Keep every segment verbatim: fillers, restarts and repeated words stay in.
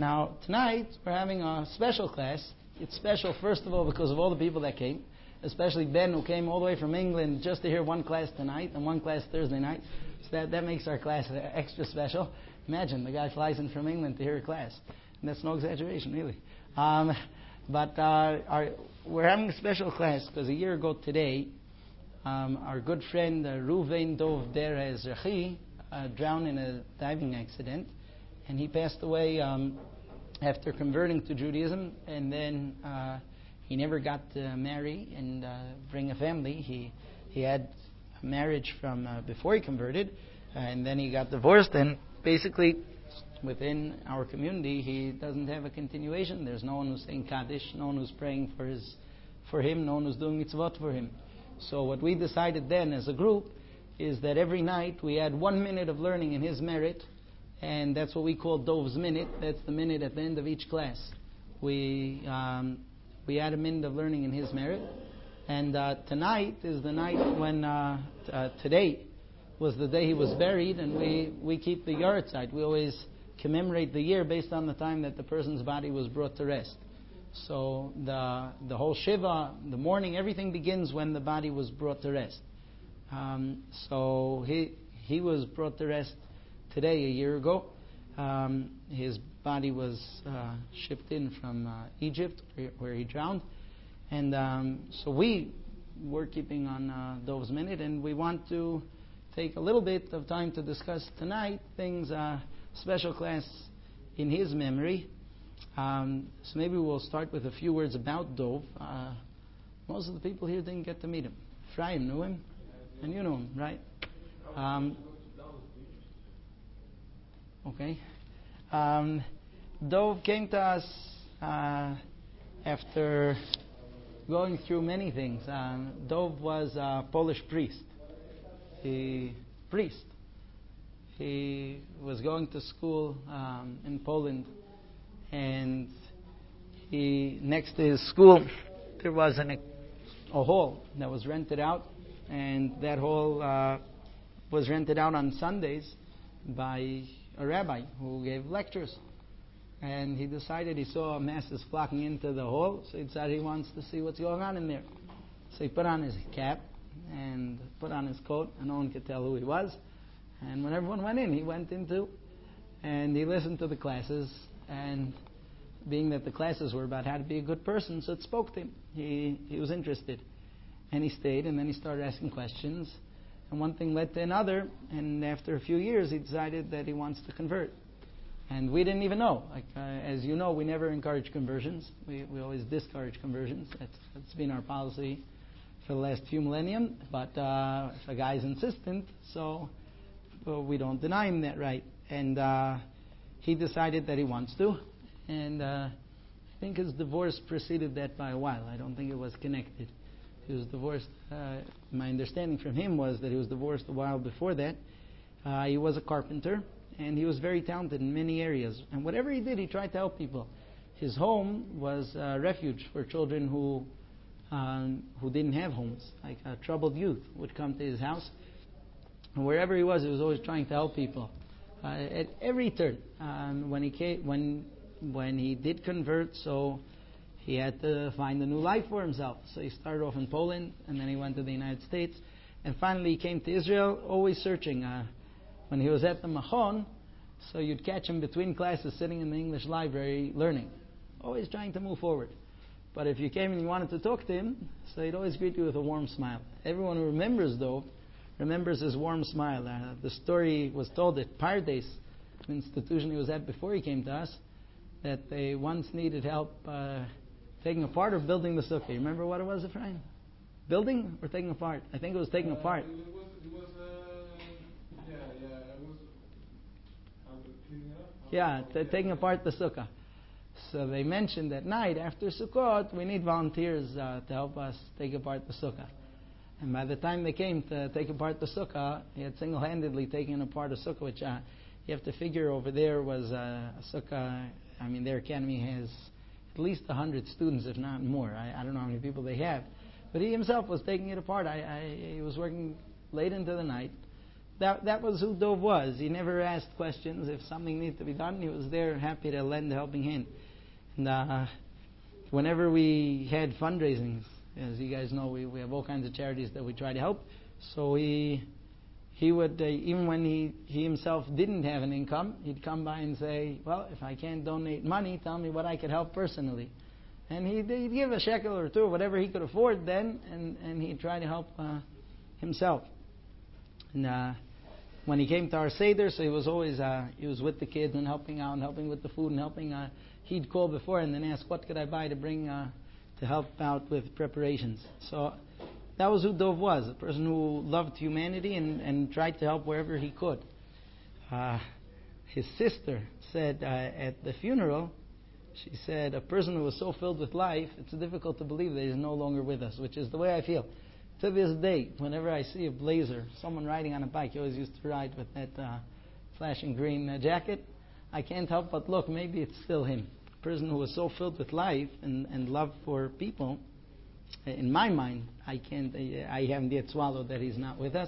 Now, tonight, we're having a special class. It's special, first of all, because of all the people that came, especially Ben, who came all the way from England just to hear one class tonight and one class Thursday night. So that, that makes our class extra special. Imagine, the guy flies in from England to hear a class. And that's no exaggeration, really. Um, but uh, our, we're having a special class because a year ago today, um, our good friend uh, Ruvain Dov Derez Rechi uh, drowned in a diving accident. And he passed away um, after converting to Judaism, and then uh, he never got to marry and uh, bring a family. He he had a marriage from uh, before he converted, uh, and then he got divorced. And basically, within our community, he doesn't have a continuation. There's no one who's saying Kaddish, no one who's praying for his for him, no one who's doing mitzvot for him. So what we decided then as a group is that every night we add one minute of learning in his merit. And that's what we call Dov's Minute. That's the minute at the end of each class. We um, we add a minute of learning in his merit. And uh, tonight is the night when, uh, t- uh, today was the day he was buried, and we, we keep the Yahrzeit. We always commemorate the year based on the time that the person's body was brought to rest. So the the whole Shiva, the morning, everything begins when the body was brought to rest. Um, so he he was brought to rest today, a year ago. Um, his body was uh, shipped in from uh, Egypt, where, where he drowned. And um, so we were keeping on uh, Dov's Minute, and we want to take a little bit of time to discuss tonight things, uh, special class in his memory. Um, so maybe we'll start with a few words about Dov. Uh, most of the people here didn't get to meet him. Ephraim knew him, and you know him, right? Um, Okay. Um, Dov came to us uh, after going through many things. Um, Dov was a Polish priest. He priest. He was going to school um, in Poland, and he next to his school there was an, a hall that was rented out, and that hall uh, was rented out on Sundays by a rabbi who gave lectures. And he decided, he saw masses flocking into the hall, so he decided he wants to see what's going on in there. So he put on his cap and put on his coat, and no one could tell who he was. And when everyone went in, he went in too. And he listened to the classes, and being that the classes were about how to be a good person, so it spoke to him. He, he was interested. And he stayed, and then he started asking questions. And one thing led to another, and after a few years, he decided that he wants to convert. And we didn't even know. Like uh, as you know, we never encourage conversions. We we always discourage conversions. That's, that's been our policy for the last few millennium. But uh, if a guy's insistent, so well, we don't deny him that right. And uh, he decided that he wants to. And uh, I think his divorce preceded that by a while. I don't think it was connected. He was divorced. Uh, my understanding from him was that he was divorced a while before that. Uh, he was a carpenter, and he was very talented in many areas. And whatever he did, he tried to help people. His home was a refuge for children who um, who didn't have homes. Like uh, troubled youth would come to his house, and wherever he was, he was always trying to help people. Uh, at every turn, um, when he came, when when he did convert, so. He had to find a new life for himself. So he started off in Poland, and then he went to the United States. And finally he came to Israel, always searching. Uh, when he was at the Machon, so you'd catch him between classes sitting in the English library learning. Always trying to move forward. But if you came and you wanted to talk to him, so he'd always greet you with a warm smile. Everyone who remembers, though, remembers his warm smile. Uh, the story was told at Pardes, an institution he was at before he came to us, that they once needed help uh, taking apart or building the sukkah. You remember what it was, Ephraim? Building or taking apart? I think it was taking uh, apart. It was, it was uh, yeah, yeah, it was, I was cleaning up. Yeah, t- taking apart the sukkah. So they mentioned that night after Sukkot, we need volunteers uh, to help us take apart the sukkah. And by the time they came to take apart the sukkah, he had single-handedly taken apart a sukkah, which uh, you have to figure over there was uh, a sukkah. I mean, their academy has at least one hundred students, if not more. I, I don't know how many people they have. But he himself was taking it apart. I, I, he was working late into the night, that that was who Dov was. He never asked questions. If something needed to be done, he was there, happy to lend a helping hand. And uh, whenever we had fundraisings, as you guys know, we, we have all kinds of charities that we try to help. So he he would, uh, even when he, he himself didn't have an income, he'd come by and say, well, if I can't donate money, tell me what I could help personally. And he'd, he'd give a shekel or two, whatever he could afford then, and, and he'd try to help uh, himself. And uh, when he came to our Seder, so he was always, uh, he was with the kids and helping out and helping with the food and helping, uh, he'd call before and then ask, what could I buy to bring, uh, to help out with preparations. So that was who Dov was, a person who loved humanity and, and tried to help wherever he could. Uh, his sister said uh, at the funeral, she said, a person who was so filled with life, it's difficult to believe that he's no longer with us, which is the way I feel. To this day, whenever I see a blazer, someone riding on a bike, he always used to ride with that uh, flashing green uh, jacket, I can't help but look, maybe it's still him. A person who was so filled with life and, and love for people. In my mind, I can't, I haven't yet swallowed that he's not with us.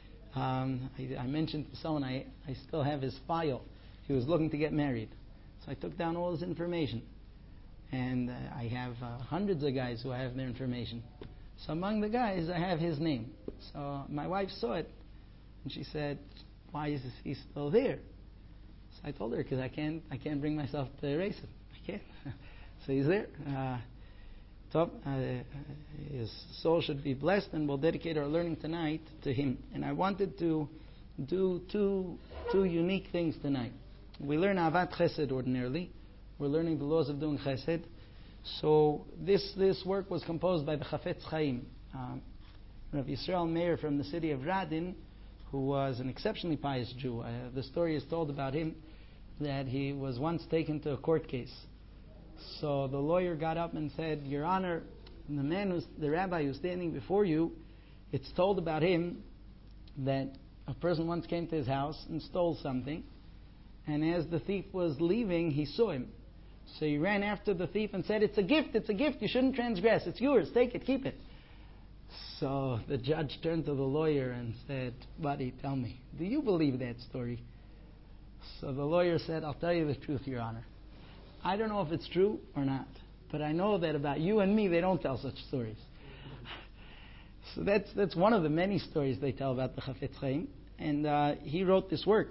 Um, I, I mentioned to someone, I, I still have his file. He was looking to get married. So I took down all his information. And uh, I have uh, hundreds of guys who have their information. So among the guys, I have his name. So my wife saw it, and she said, why is he still there? So I told her, because I can't, I can't bring myself to erase it. I can't. So he's there. Uh, top, uh, his soul should be blessed, and we'll dedicate our learning tonight to him. And I wanted to do two, two unique things tonight. We learn Avat Chesed ordinarily. We're learning the laws of doing Chesed. So this this work was composed by the Chafetz Chaim, um, Rav Yisrael Meir from the city of Radin, who was an exceptionally pious Jew. Uh, the story is told about him that he was once taken to a court case. So the lawyer got up and said, Your Honor, the man who's the rabbi who's standing before you, it's told about him that a person once came to his house and stole something, and as the thief was leaving, he saw him. So he ran after the thief and said, it's a gift, it's a gift, you shouldn't transgress, it's yours, take it, keep it. So the judge turned to the lawyer and said, buddy, tell me, do you believe that story? So the lawyer said, I'll tell you the truth, Your Honor. I don't know if it's true or not, but I know that about you and me, they don't tell such stories. So that's that's one of the many stories they tell about the Chafetz Chaim, and uh, he wrote this work.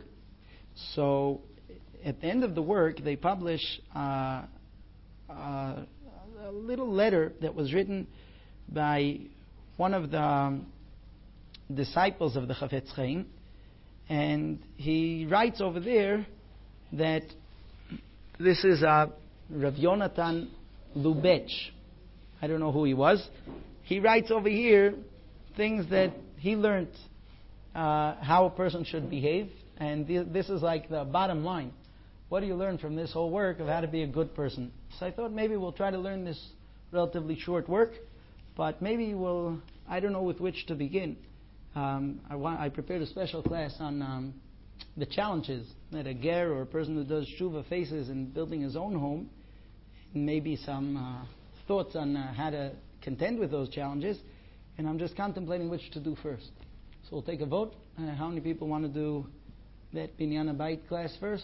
So at the end of the work, they publish uh, uh, a little letter that was written by one of the um, disciples of the Chafetz Chaim, and he writes over there that this is uh, Rav Yonatan Lubetsch. I don't know who he was. He writes over here things that he learned uh, how a person should behave, and th- this is like the bottom line. What do you learn from this whole work of how to be a good person? So I thought maybe we'll try to learn this relatively short work, but maybe we'll, I don't know with which to begin. Um, I, want, I prepared a special class on um, the challenges that a ger or a person who does tshuva faces in building his own home, and maybe some uh, thoughts on uh, how to contend with those challenges, and I'm just contemplating which to do first. So we'll take a vote. Uh, how many people want to do that Binyan Habayit class first?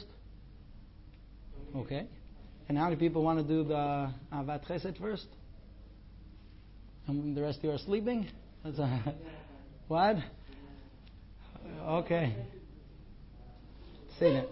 Okay. And how many people want to do the Avat Chesed first? And the rest of you are sleeping? That's a, what? Okay. Say that.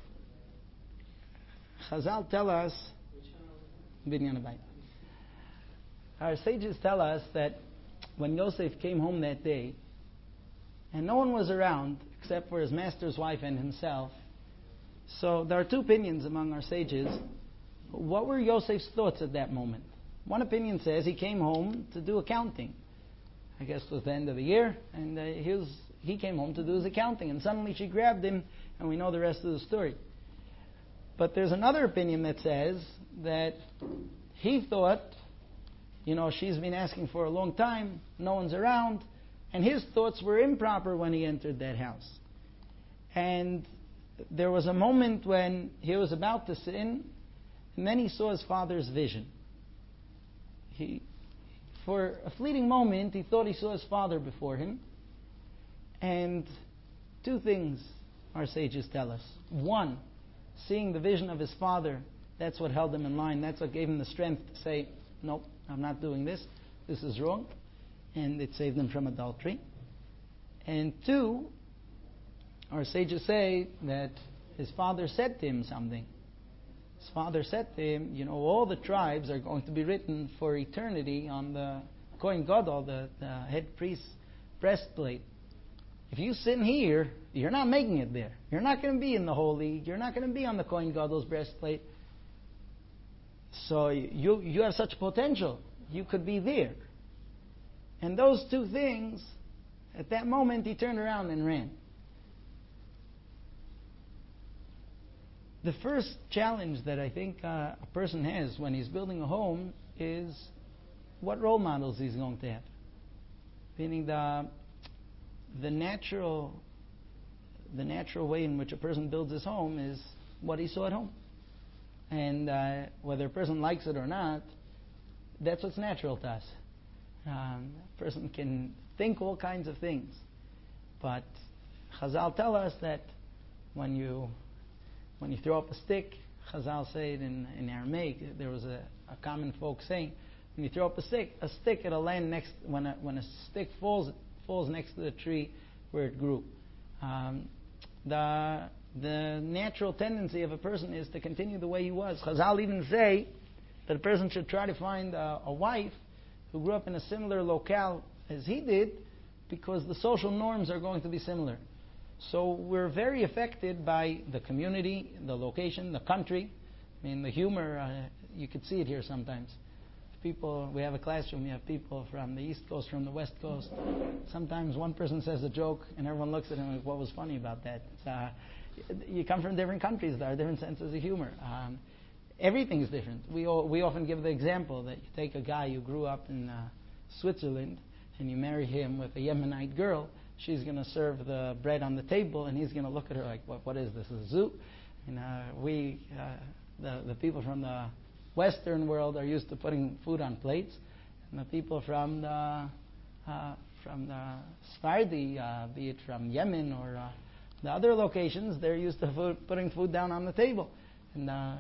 Chazal tell us, Binyan Habayit. Our sages tell us that when Yosef came home that day, and no one was around except for his master's wife and himself, so there are two opinions among our sages. What were Yosef's thoughts at that moment? One opinion says he came home to do accounting. I guess it was the end of the year, and uh, he, was, he came home to do his accounting, and suddenly she grabbed him, and we know the rest of the story. But there's another opinion that says that he thought, you know, she's been asking for a long time, no one's around, and his thoughts were improper when he entered that house. And there was a moment when he was about to sin, and then he saw his father's vision. He, for a fleeting moment, he thought he saw his father before him, and Two things our sages tell us. One, seeing the vision of his father, that's what held him in line. That's what gave him the strength to say, nope, I'm not doing this. This is wrong. And it saved him from adultery. And two, our sages say that his father said to him something. His father said to him, you know, all the tribes are going to be written for eternity on the Kohen Gadol, the, the head priest's breastplate. If you sit here, you're not making it there. You're not going to be in the holy. You're not going to be on the Kohen Gadol's breastplate. So you you have such potential. You could be there. And those two things, at that moment, he turned around and ran. The first challenge that I think uh, a person has when he's building a home is what role models he's going to have. Meaning the the natural the natural way in which a person builds his home is what he saw at home. And uh, whether a person likes it or not, that's what's natural to us. Um, a person can think all kinds of things. But Chazal tell us that when you when you throw up a stick, Chazal say it in, in Aramaic, there was a, a common folk saying, when you throw up a stick, a stick it'll land next, when a, when a stick falls, it falls next to the tree where it grew. Um, the the natural tendency of a person is to continue the way he was. Chazal even say that a person should try to find a, a wife who grew up in a similar locale as he did, because the social norms are going to be similar. So we're very affected by the community, the location, the country. I mean, the humor, uh, you could see it here sometimes. People, we have a classroom, we have people from the East Coast, from the West Coast. Sometimes one person says a joke and everyone looks at him like, what was funny about that? It's, uh, you come from different countries, there are different senses of humor. Um, everything is different. We all, we often give the example that you take a guy who grew up in uh, Switzerland and you marry him with a Yemenite girl. She's going to serve the bread on the table, and he's going to look at her like, what, what is this, a zoo? And uh, we, uh, the, the people from the Western world are used to putting food on plates, and the people from the, uh, from the Sephardi, uh, be it from Yemen or uh, the other locations, they're used to food, putting food down on the table. And uh,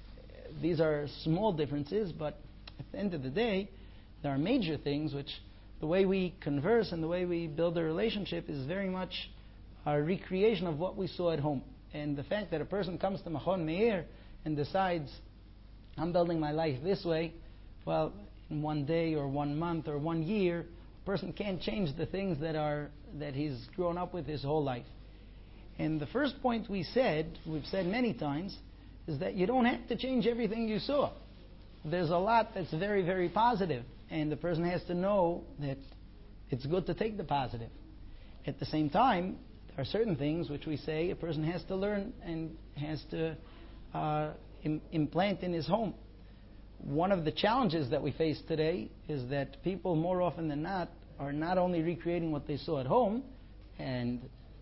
these are small differences, but at the end of the day, there are major things which the way we converse and the way we build a relationship is very much a recreation of what we saw at home. And the fact that a person comes to Machon Meir and decides, I'm building my life this way, well, in one day or one month or one year, a person can't change the things that are that he's grown up with his whole life. And the first point we said, we've said many times, is that you don't have to change everything you saw. There's a lot that's very, very positive. And the person has to know that it's good to take the positive. At the same time, there are certain things which we say a person has to learn and has to uh, im- implant in his home. One of the challenges that we face today is that people more often than not are not only recreating what they saw at home, and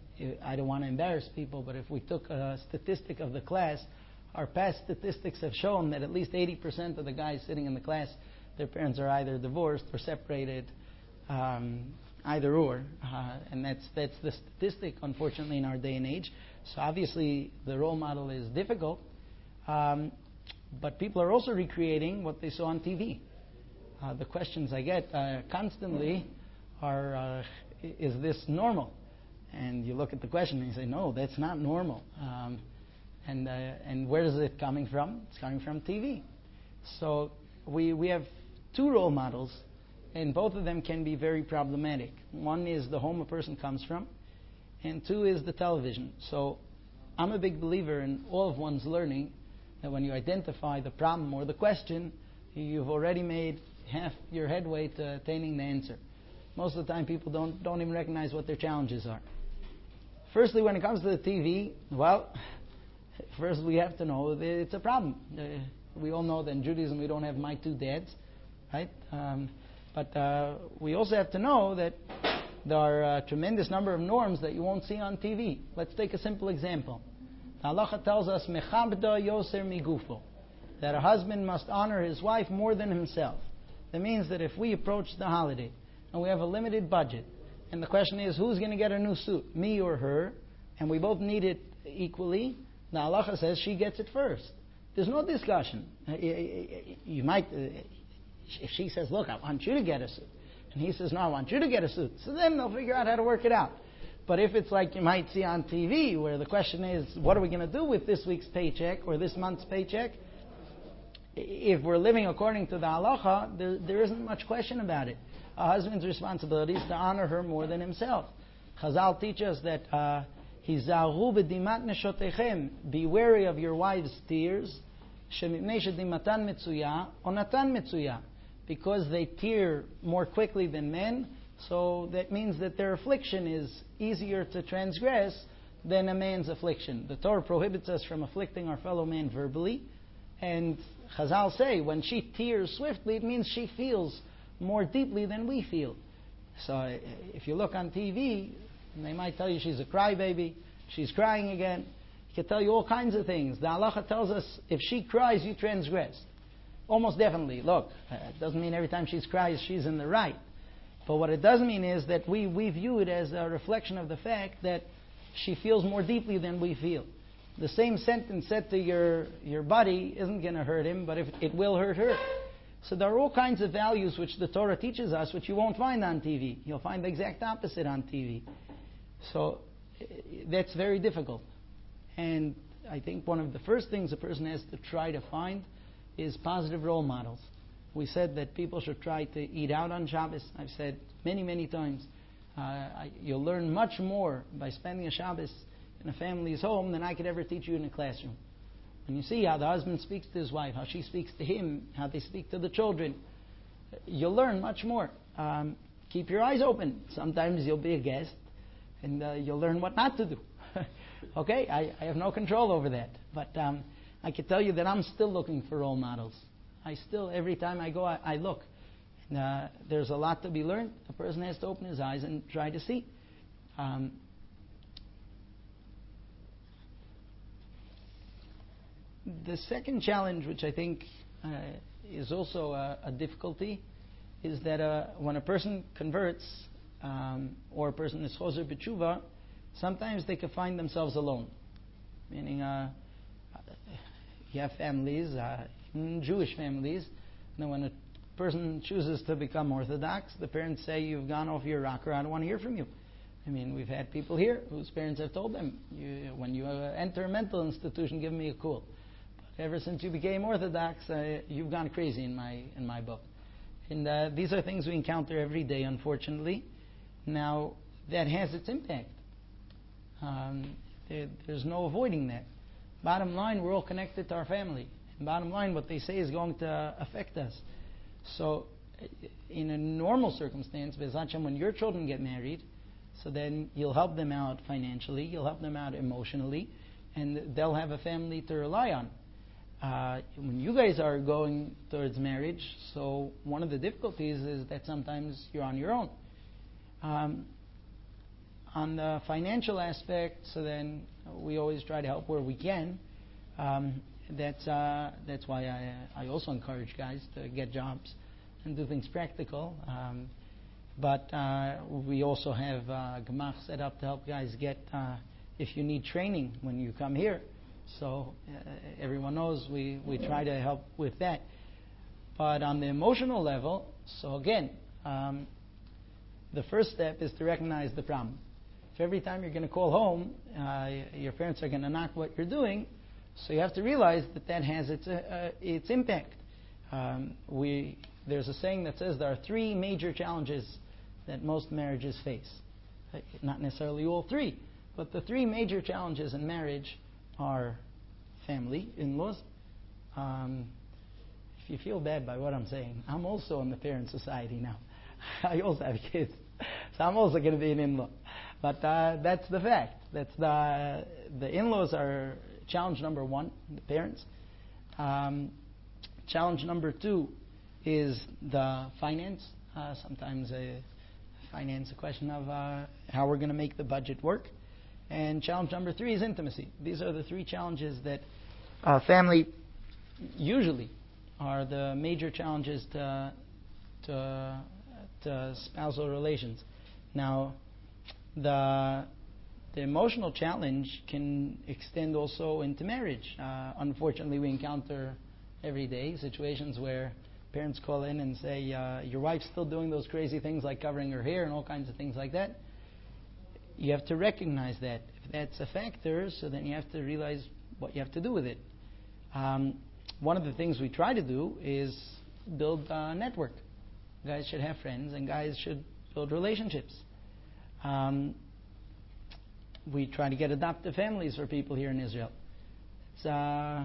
I don't want to embarrass people, but if we took a statistic of the class, our past statistics have shown that at least eighty percent of the guys sitting in the class, their parents are either divorced or separated, um, either or, uh, and that's that's the statistic, unfortunately, in our day and age. So obviously, the role model is difficult, um, but people are also recreating what they saw on T V. Uh, the questions I get uh, constantly are, uh, "Is this normal?" And you look at the question and you say, "No, that's not normal." Um, and uh, and where is it coming from? It's coming from T V. So we we have two role models, and both of them can be very problematic. One is the home a person comes from, and two is the television. So I'm a big believer in all of one's learning, that when you identify the problem or the question, you've already made half your headway to attaining the answer. Most of the time people don't, don't even recognize what their challenges are. Firstly, when it comes to the T V, well, first we have to know that it's a problem. Uh, we all know that in Judaism we don't have my two dads. Right? Um, but uh, we also have to know that there are a tremendous number of norms that you won't see on T V. Let's take a simple example. The halacha tells us, Mechabda yoser migufo, that a husband must honor his wife more than himself. That means that if we approach the holiday and we have a limited budget, and the question is, who's going to get a new suit, me or her? and we both need it equally, the halacha says she gets it first. There's no discussion. You might, if she says, look, I want you to get a suit, and he says, no, I want you to get a suit, so then they'll figure out how to work it out. But if it's like you might see on T V, where the question is, what are we going to do with this week's paycheck or this month's paycheck? If we're living according to the halacha, there, there isn't much question about it. A husband's responsibility is to honor her more than himself. Chazal teach us that Hizaru b'dimat neshotechem, be wary of your wife's tears, shemipnei shedimatan metzuya or natan metzuya, because they tear more quickly than men. So that means that their affliction is easier to transgress than a man's affliction. The Torah prohibits us from afflicting our fellow man verbally, and Chazal say when she tears swiftly, it means she feels more deeply than we feel. So if you look on T V, they might tell you she's a crybaby, she's crying again. He can tell you all kinds of things. The halacha tells us if she cries, you transgress. Almost definitely. Look, it doesn't mean every time she cries she's in the right. But what it does mean is that we, we view it as a reflection of the fact that she feels more deeply than we feel. The same sentence said to your, your buddy isn't going to hurt him, but if it will hurt her. So there are all kinds of values which the Torah teaches us, which you won't find on T V. You'll find the exact opposite on T V. So that's very difficult. And I think one of the first things a person has to try to find is positive role models. We said that people should try to eat out on Shabbos. I've said many, many times, uh, I, you'll learn much more by spending a Shabbos in a family's home than I could ever teach you in a classroom. When you see how the husband speaks to his wife, how she speaks to him, how they speak to the children, you'll learn much more. Um, keep your eyes open. Sometimes you'll be a guest, and uh, you'll learn what not to do. Okay? I, I have no control over that. But um, I can tell you that I'm still looking for role models. I still, every time I go, I, I look. And, uh, there's a lot to be learned. A person has to open his eyes and try to see. Um, the second challenge, which I think uh, is also a, a difficulty, is that uh, when a person converts, um, or a person is chozer b'tshuva, sometimes they can find themselves alone. Meaning, uh, you have families, uh, Jewish families. Now, when a person chooses to become Orthodox, the parents say, you've gone off your rocker, I don't want to hear from you. I mean, we've had people here whose parents have told them, you, when you uh, enter a mental institution, give me a call. But ever since you became Orthodox, uh, you've gone crazy in my in my book. And uh, these are things we encounter every day, unfortunately. Now, that has its impact. Um, there, there's no avoiding that. Bottom line, we're all connected to our family. And bottom line, what they say is going to affect us. So, in a normal circumstance, when your children get married, so then you'll help them out financially, you'll help them out emotionally, and they'll have a family to rely on. Uh, when you guys are going towards marriage, so one of the difficulties is that sometimes you're on your own. Um, on the financial aspect, so then we always try to help where we can. Um, That's uh, that's why I I also encourage guys to get jobs and do things practical. Um, but uh, we also have uh, Gemach set up to help guys get uh, if you need training when you come here. So uh, everyone knows we, we try to help with that. But on the emotional level, so again, um, the first step is to recognize the problem. If every time you're going to call home, uh, your parents are going to knock what you're doing, so you have to realize that that has its, uh, uh, its impact. Um, we, there's a saying that says there are three major challenges that most marriages face. Uh, not necessarily all three, but the three major challenges in marriage are family, in-laws. Um, if you feel bad by what I'm saying, I'm also in the parent society now. I also have kids, so I'm also going to be an in-law. But uh, that's the fact. That's the the in-laws are challenge number one, the parents. Um, challenge number two is the finance. Uh, sometimes uh, finance, a question of uh, how we're going to make the budget work. And challenge number three is intimacy. These are the three challenges that uh, family usually are the major challenges to, to, to spousal relations. Now, the the emotional challenge can extend also into marriage. Uh, unfortunately, we encounter every day situations where parents call in and say, uh, your wife's still doing those crazy things like covering her hair and all kinds of things like that. You have to recognize that. If that's a factor, so then you have to realize what you have to do with it. Um, one of the things we try to do is build a network. Guys should have friends, and guys should build relationships. Um, we try to get adoptive families for people here in Israel. It's, uh,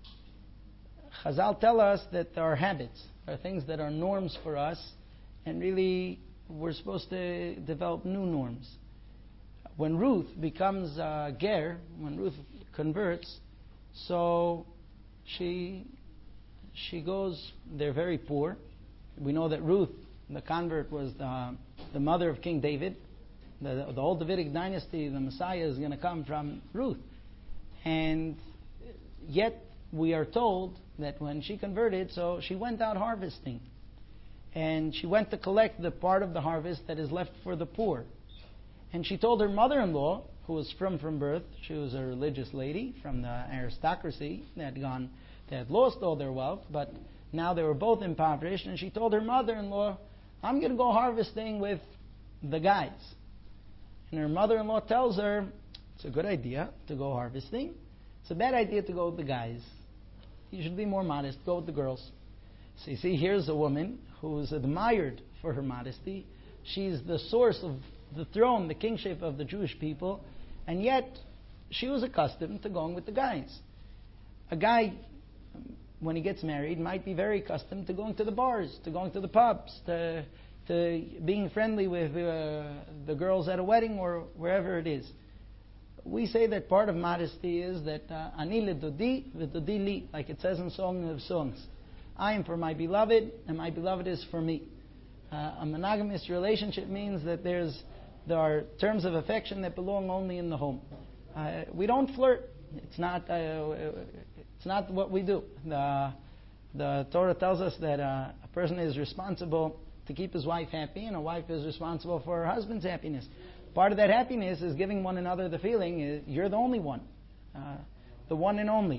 Chazal tell us that there are habits, there are things that are norms for us, and really we're supposed to develop new norms. When Ruth becomes uh, ger, when Ruth converts, so she she goes. They're very poor. We know that Ruth, the convert, was the, the mother of King David. The, the whole Davidic dynasty, the Messiah, is going to come from Ruth. And yet we are told that when she converted, so she went out harvesting. And she went to collect the part of the harvest that is left for the poor. And she told her mother-in-law, who was from from birth, she was a religious lady from the aristocracy that had gone, that had lost all their wealth, but now they were both impoverished. And she told her mother-in-law, I'm going to go harvesting with the guys. And her mother-in-law tells her, it's a good idea to go harvesting. It's a bad idea to go with the guys. You should be more modest. Go with the girls. So you see, here's a woman who is admired for her modesty. She's the source of the throne, the kingship of the Jewish people, and yet she was accustomed to going with the guys. A guy, when he gets married, might be very accustomed to going to the bars, to going to the pubs, to, to being friendly with uh, the girls at a wedding or wherever it is. We say that part of modesty is that ani ledodi v'dodi li, like it says in Song of Songs. I am for my beloved, and my beloved is for me. Uh, a monogamous relationship means that there's there are terms of affection that belong only in the home. Uh, we don't flirt. It's not. Uh, it's not what we do. The the Torah tells us that uh, a person is responsible to keep his wife happy, and a wife is responsible for her husband's happiness. Part of that happiness is giving one another the feeling uh, you're the only one, uh, the one and only.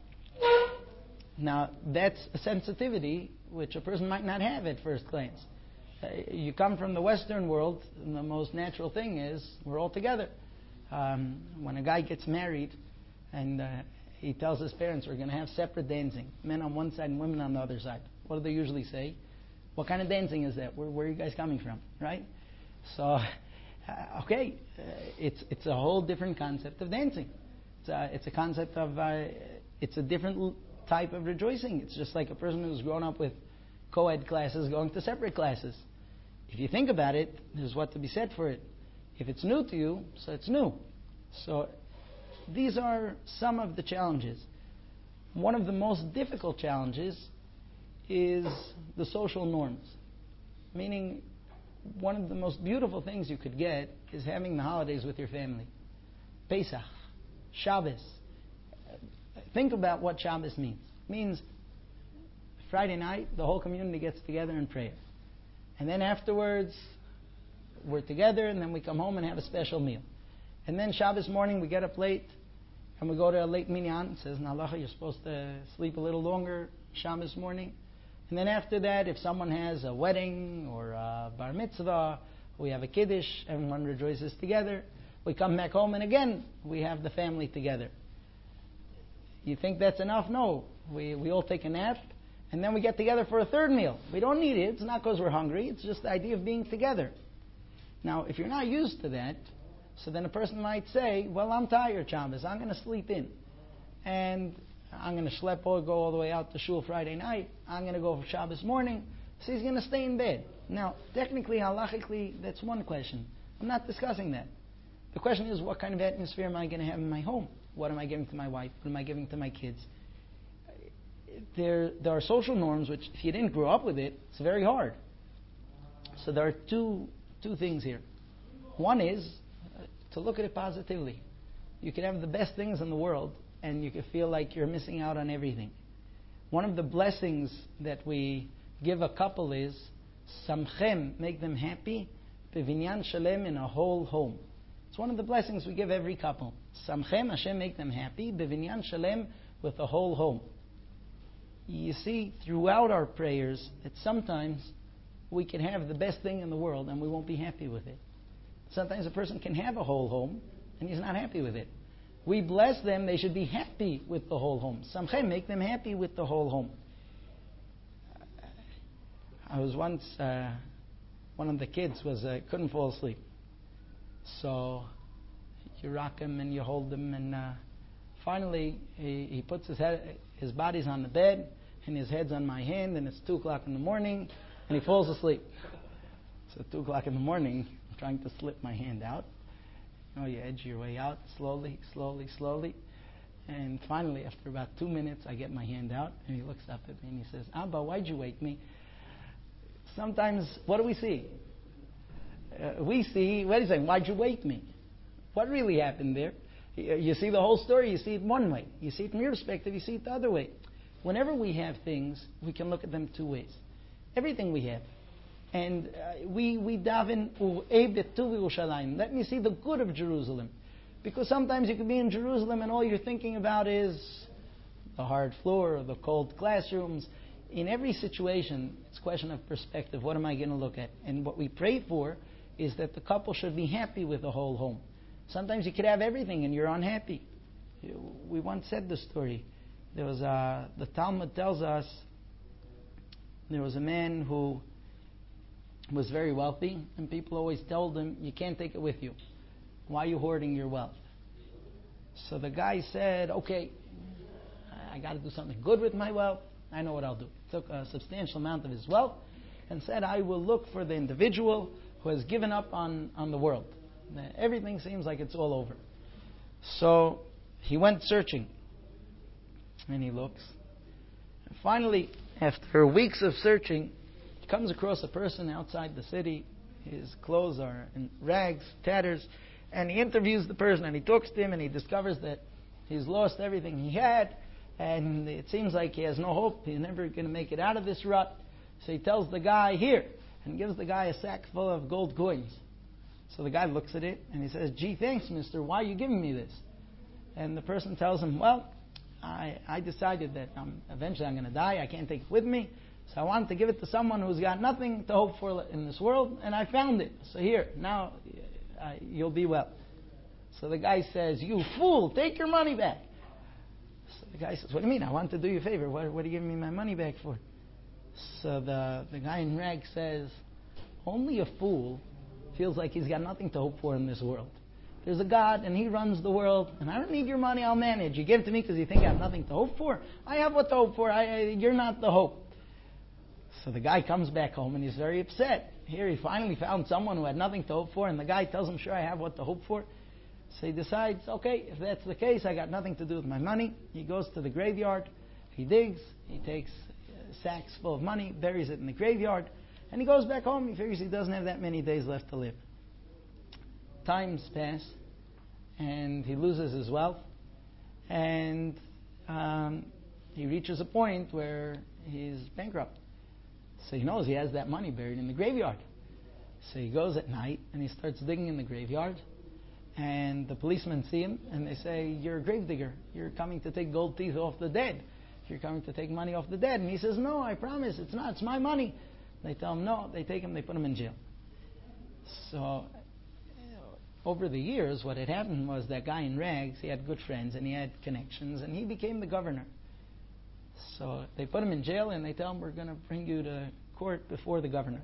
Now that's a sensitivity which a person might not have at first glance. Uh, you come from the Western world, and the most natural thing is we're all together. Um, when a guy gets married, and uh, he tells his parents we're going to have separate dancing, men on one side and women on the other side. What do they usually say? What kind of dancing is that? Where, where are you guys coming from, right? So, uh, okay, uh, it's it's a whole different concept of dancing. It's a, it's a concept of uh, it's a different l- type of rejoicing. It's just like a person who's grown up with co-ed classes going to separate classes. If you think about it, there's what to be said for it. If it's new to you, so it's new. So these are some of the challenges. One of the most difficult challenges is the social norms. Meaning, one of the most beautiful things you could get is having the holidays with your family. Pesach, Shabbos. Think about what Shabbos means. It means Friday night, the whole community gets together in prayer. And then afterwards, we're together, and then we come home and have a special meal. And then Shabbos morning, we get up late, and we go to a late minyan. It says in halacha you're supposed to sleep a little longer Shabbos morning. And then after that, if someone has a wedding or a bar mitzvah, we have a kiddush, everyone rejoices together. We come back home, and again, we have the family together. You think that's enough? No. We, we all take a nap. And then we get together for a third meal. We don't need it. It's not because we're hungry. It's just the idea of being together. Now, if you're not used to that, so then a person might say, well, I'm tired, Shabbos. I'm going to sleep in. And I'm going to schlep or go all the way out to shul Friday night. I'm going to go for Shabbos morning. So he's going to stay in bed. Now, technically, halachically, that's one question. I'm not discussing that. The question is, what kind of atmosphere am I going to have in my home? What am I giving to my wife? What am I giving to my kids? There, there are social norms which, if you didn't grow up with it, it's very hard. So there are two two things here. One is uh, to look at it positively. You can have the best things in the world, and you can feel like you're missing out on everything. One of the blessings that we give a couple is samchem, make them happy, bevinyan shalem, in a whole home. It's one of the blessings we give every couple. Samchem, Hashem make them happy. Bevinyan shalem, with the whole home. You see, throughout our prayers, that sometimes we can have the best thing in the world and we won't be happy with it. Sometimes a person can have a whole home and he's not happy with it. We bless them, they should be happy with the whole home. Samchem, make them happy with the whole home. I was once, uh, one of the kids was uh, couldn't fall asleep. So you rock him and you hold him, and uh, finally he, he puts his head, his body's on the bed and his head's on my hand, and it's two o'clock in the morning and he falls asleep. So at two o'clock in the morning, I'm trying to slip my hand out. You know, you edge your way out slowly, slowly, slowly. And finally, after about two minutes, I get my hand out, and he looks up at me and he says, Abba, why'd you wake me? Sometimes, what do we see? Uh, we see, what is he saying? Why'd you wake me? What really happened there? You see the whole story, you see it one way. You see it from your perspective, you see it the other way. Whenever we have things, we can look at them two ways. Everything we have. And uh, we, we daven, let me see the good of Jerusalem. Because sometimes you can be in Jerusalem and all you're thinking about is the hard floor or the cold classrooms. In every situation, it's a question of perspective. What am I going to look at? And what we pray for is that the couple should be happy with the whole home. Sometimes you could have everything and you're unhappy. We once said the story. There was a, the Talmud tells us there was a man who was very wealthy, and people always told him, you can't take it with you. Why are you hoarding your wealth? So the guy said, okay, I got to do something good with my wealth. I know what I'll do. Took a substantial amount of his wealth and said, I will look for the individual who has given up on, on the world. Everything seems like it's all over. So he went searching. And he looks. And finally, after weeks of searching, he comes across a person outside the city. His clothes are in rags, tatters. And he interviews the person and he talks to him and he discovers that he's lost everything he had. And it seems like he has no hope. He's never going to make it out of this rut. So he tells the guy, here, and gives the guy a sack full of gold coins. So the guy looks at it and he says, gee, thanks, mister. Why are you giving me this? And the person tells him, well, I, I decided that um, eventually I'm going to die. I can't take it with me. So I wanted to give it to someone who's got nothing to hope for in this world. And I found it. So here, now uh, you'll be well. So the guy says, you fool, take your money back. So the guy says, what do you mean? I want to do you a favor. What, what are you giving me my money back for? So the, the guy in rags says, only a fool feels like he's got nothing to hope for in this world. There's a God, and He runs the world, and I don't need your money, I'll manage. You give it to me because you think I have nothing to hope for? I have what to hope for. I, I, you're not the hope. So the guy comes back home, and he's very upset. Here he finally found someone who had nothing to hope for, and the guy tells him, sure, I have what to hope for. So he decides, okay, if that's the case, I got nothing to do with my money. He goes to the graveyard, he digs, he takes sacks full of money, buries it in the graveyard, and he goes back home. He figures he doesn't have that many days left to live. Times pass, and he loses his wealth, and um, he reaches a point where he's bankrupt. So he knows he has that money buried in the graveyard. So he goes at night, and he starts digging in the graveyard, and the policemen see him, and they say, you're a gravedigger. You're coming to take gold teeth off the dead. You're coming to take money off the dead. And he says, no, I promise, it's not. It's my money. They tell him no. They take him, they put him in jail. So over the years, what had happened was that guy in rags, he had good friends and he had connections, and he became the governor. So they put him in jail and they tell him, we're going to bring you to court before the governor.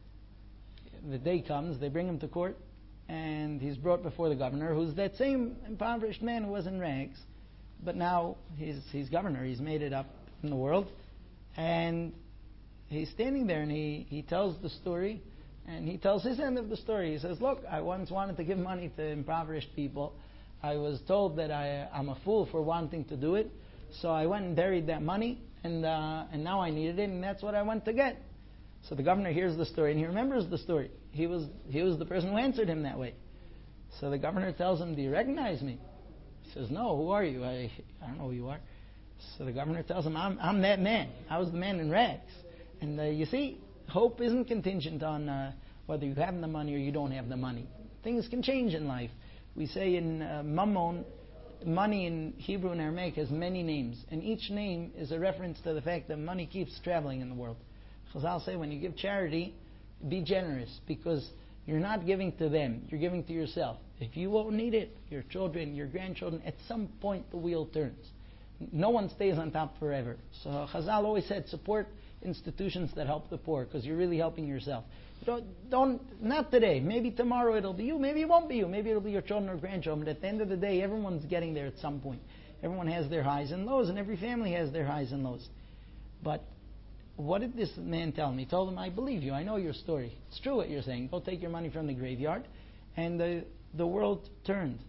The day comes, they bring him to court, and he's brought before the governor, who's that same impoverished man who was in rags, but now he's, he's governor. He's made it up in the world. And he's standing there and he, he tells the story. And he tells his end of the story. He says, look, I once wanted to give money to impoverished people. I was told that I, I'm a fool for wanting to do it. So I went and buried that money. And, uh, and now I needed it. And that's what I went to get. So the governor hears the story. And he remembers the story. He was, he was the person who answered him that way. So the governor tells him, do you recognize me? He says, no, who are you? I, I don't know who you are. So the governor tells him, I'm, I'm that man. I was the man in rags. And uh, you see, hope isn't contingent on uh, whether you have the money or you don't have the money. Things can change in life. We say in uh, mammon, money in Hebrew and Aramaic has many names, and each name is a reference to the fact that money keeps traveling in the world. Chazal say when you give charity, be generous, because you're not giving to them, you're giving to yourself. If you won't need it, your children, your grandchildren, at some point the wheel turns. No one stays on top forever. So Chazal always said, support institutions that help the poor, because you're really helping yourself. Don't, don't, not today. Maybe tomorrow it'll be you. Maybe it won't be you. Maybe it'll be your children or grandchildren. But at the end of the day, everyone's getting there at some point. Everyone has their highs and lows, and every family has their highs and lows. But what did this man tell me? He told him, I believe you. I know your story. It's true what you're saying. Go take your money from the graveyard. And the, the world turned.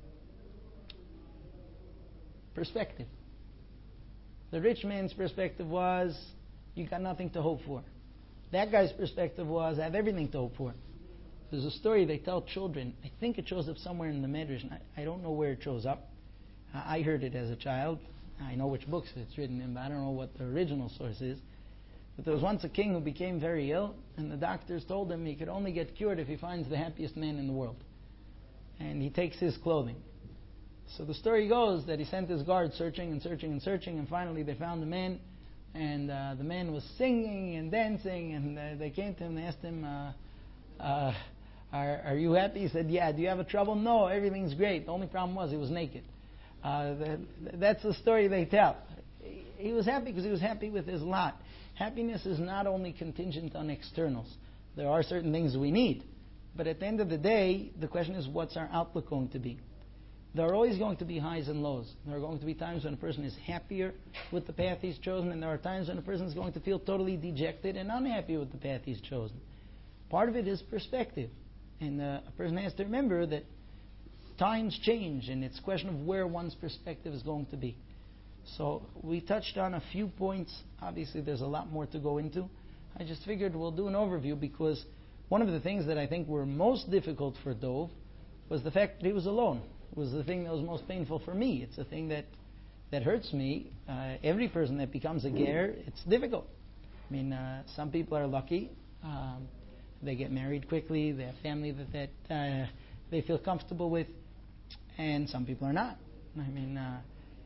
Perspective. The rich man's perspective was, you got nothing to hope for. That guy's perspective was, I have everything to hope for. There's a story they tell children. I think it shows up somewhere in the Medrash. And I, I don't know where it shows up. I heard it as a child. I know which books it's written in, but I don't know what the original source is. But there was once a king who became very ill, and the doctors told him he could only get cured if he finds the happiest man in the world. And he takes his clothing. So the story goes that he sent his guard searching and searching and searching, and finally they found the man, and uh, the man was singing and dancing, and uh, they came to him and asked him, uh, uh, are, are you happy? He said, yeah. Do you have a trouble? No, everything's great. The only problem was he was naked. Uh, that, that's the story they tell. He was happy because he was happy with his lot. Happiness is not only contingent on externals. There are certain things we need. But at the end of the day, the question is, what's our outlook going to be? There are always going to be highs and lows. There are going to be times when a person is happier with the path he's chosen, and there are times when a person is going to feel totally dejected and unhappy with the path he's chosen. Part of it is perspective. And uh, a person has to remember that times change, and it's a question of where one's perspective is going to be. So we touched on a few points. Obviously, there's a lot more to go into. I just figured we'll do an overview, because one of the things that I think were most difficult for Dov was the fact that he was alone. It was the thing that was most painful for me. It's the thing that, that hurts me. Uh, every person that becomes a ger, it's difficult. I mean, uh, some people are lucky. Um, they get married quickly. They have family that, that uh, they feel comfortable with. And some people are not. I mean, uh,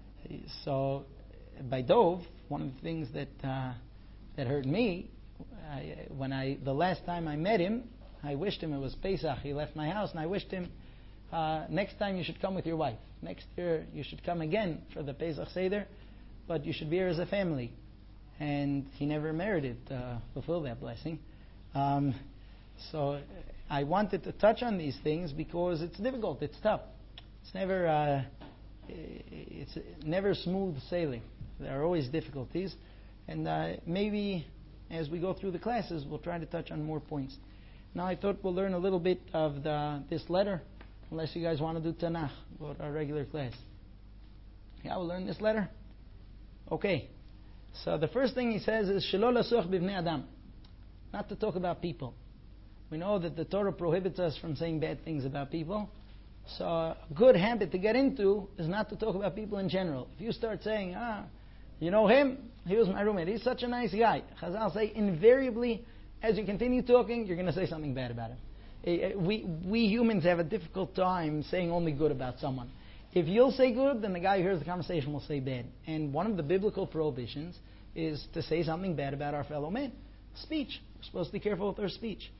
so by Dov, one of the things that uh, that hurt me, I, when I the last time I met him, I wished him, it was Pesach. He left my house, and I wished him, uh, next time you should come with your wife. Next year you should come again for the Pesach Seder, but you should be here as a family. And he never merited uh, fulfill that blessing. Um, so I wanted to touch on these things because it's difficult. It's tough. It's never. Uh, It's never smooth sailing. There are always difficulties. And uh, maybe as we go through the classes, we'll try to touch on more points. Now I thought we'll learn a little bit of the, this letter, unless you guys want to do Tanakh, go to our regular class. Yeah, we'll learn this letter? Okay. So the first thing he says is, Shelo lasuch bivnei adam. Not to talk about people. We know that the Torah prohibits us from saying bad things about people. So a good habit to get into is not to talk about people in general. If you start saying, ah, you know him, he was my roommate, he's such a nice guy. Chazal say, invariably, as you continue talking, you're going to say something bad about him. We, we humans have a difficult time saying only good about someone. If you'll say good, then the guy who hears the conversation will say bad. And one of the biblical prohibitions is to say something bad about our fellow man. Speech. We're supposed to be careful with our speech.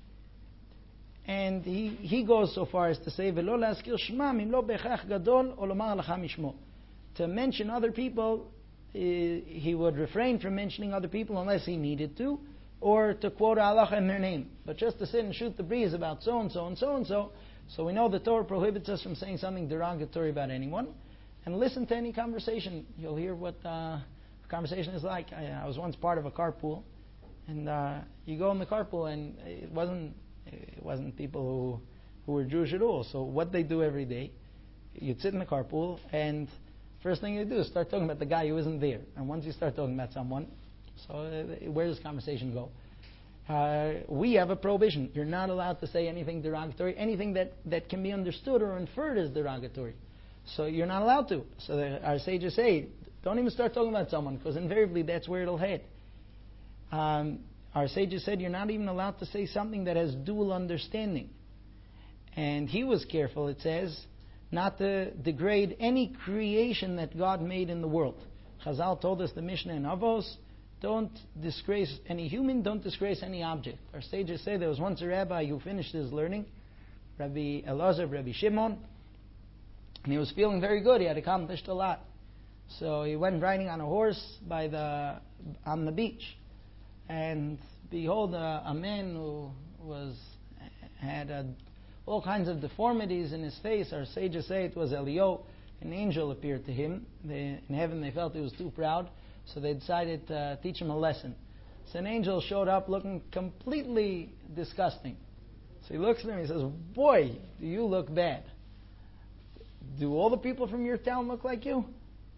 And he, he goes so far as to say, "Velo la'askir shmam im lo bechach gadol o lomar halacha mishmo." To mention other people, uh, he would refrain from mentioning other people unless he needed to, or to quote halacha in their name. But just to sit and shoot the breeze about so and so and so and so, so we know the Torah prohibits us from saying something derogatory about anyone. And listen to any conversation; you'll hear what uh, the conversation is like. I, I was once part of a carpool, and uh, you go in the carpool, and it wasn't. It wasn't people who, who were Jewish at all. So what they do every day, you'd sit in the carpool, and first thing you do is start talking about the guy who isn't there. And once you start talking about someone, so uh, where does conversation go? Uh, we have a prohibition. You're not allowed to say anything derogatory, anything that, that can be understood or inferred as derogatory. So you're not allowed to. So the, our sages say, don't even start talking about someone, because invariably that's where it'll head. Um, Our sages said you're not even allowed to say something that has dual understanding. And he was careful, it says, not to degrade any creation that God made in the world. Chazal told us, the Mishnah in Avos, don't disgrace any human, don't disgrace any object. Our sages say there was once a rabbi who finished his learning, Rabbi Elazar, Rabbi Shimon, and he was feeling very good. He had accomplished a lot. So he went riding on a horse by the on the beach, and behold, a, a man who was had a, all kinds of deformities in his face. Our sages say it was Eliyahu. An angel appeared to him. They, in heaven, they felt he was too proud, so they decided to teach him a lesson. So an angel showed up looking completely disgusting. So he looks at him and he says, "Boy, do you look bad. Do all the people from your town look like you?"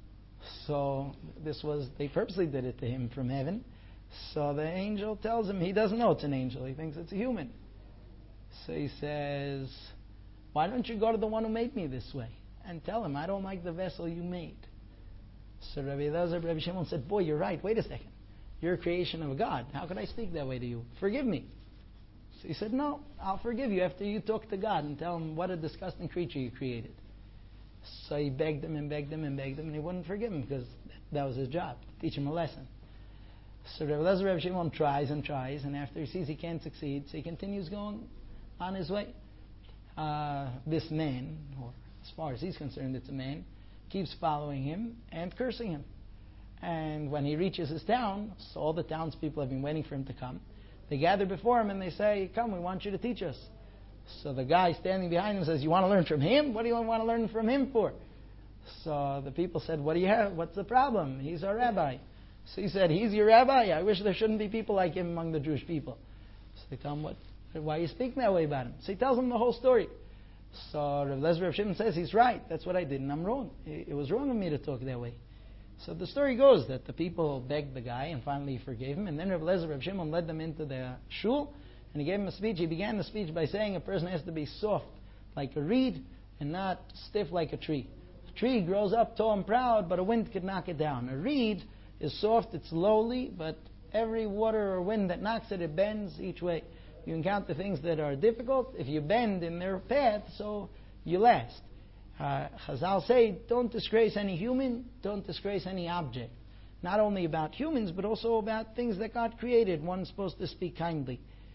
So this was, they purposely did it to him from heaven. So the angel tells him, he doesn't know it's an angel, he thinks it's a human. So he says, "Why don't you go to the one who made me this way and tell him I don't like the vessel you made?" So Rabbi Elazar, Rabbi Shimon said, "Boy, you're right. Wait a second. You're a creation of God. How could I speak that way to you? Forgive me." So he said, "No, I'll forgive you after you talk to God and tell him what a disgusting creature you created." So he begged him and begged him and begged him, and he wouldn't forgive him because that was his job, teach him a lesson. So Rabbi Elazar, Rabbi Shimon tries and tries, and after he sees he can't succeed, so he continues going on his way. Uh, this man, or as far as he's concerned, it's a man, keeps following him and cursing him. And when he reaches his town, so all the townspeople have been waiting for him to come. They gather before him and they say, "Come, we want you to teach us." So the guy standing behind him says, "You want to learn from him? What do you want to learn from him for?" So the people said, "What do you have? What's the problem? He's our rabbi." So he said, "He's your rabbi? I wish there shouldn't be people like him among the Jewish people." So they tell him, "What? Why are you speaking that way about him?" So he tells them the whole story. So Rav Elazar, Rav Shimon says, "He's right. That's what I did, and I'm wrong. It was wrong of me to talk that way." So the story goes that the people begged the guy, and finally he forgave him. And then Rav Elazar, Rav Shimon led them into the shul, and he gave him a speech. He began the speech by saying a person has to be soft like a reed and not stiff like a tree. A tree grows up tall and proud, but a wind could knock it down. A reed is soft, it's lowly, but every water or wind that knocks it, it bends each way. You encounter things that are difficult. If you bend in their path, so you last. Uh, Chazal say, don't disgrace any human, don't disgrace any object. Not only about humans, but also about things that God created. One's supposed to speak kindly.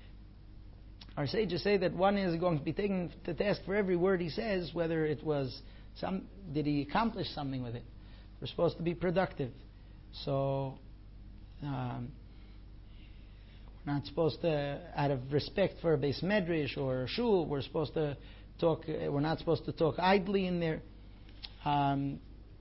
Our sages say that one is going to be taken to task for every word he says, whether it was some, did he accomplish something with it? We're supposed to be productive. So, um, we're not supposed to, out of respect for a beis medrash or a shul, we're supposed to talk, we're not supposed to talk idly in there. Um,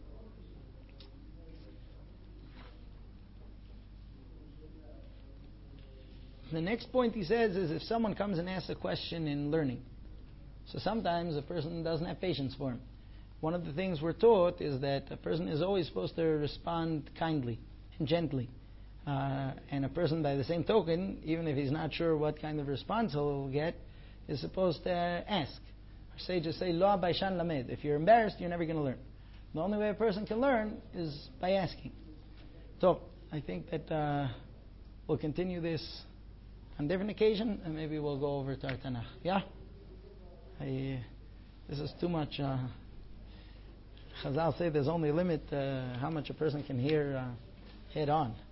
the next point he says is if someone comes and asks a question in learning. So sometimes a person doesn't have patience for him. One of the things we're taught is that a person is always supposed to respond kindly and gently. Uh, and a person, by the same token, even if he's not sure what kind of response he'll get, is supposed to ask. Our sages say, Lo baishan lamed. If you're embarrassed, you're never going to learn. The only way a person can learn is by asking. So, I think that uh, we'll continue this on a different occasion, and maybe we'll go over to our Tanakh. Yeah? I, this is too much. Uh, Chazal say there's only a limit uh, how much a person can hear uh, head on.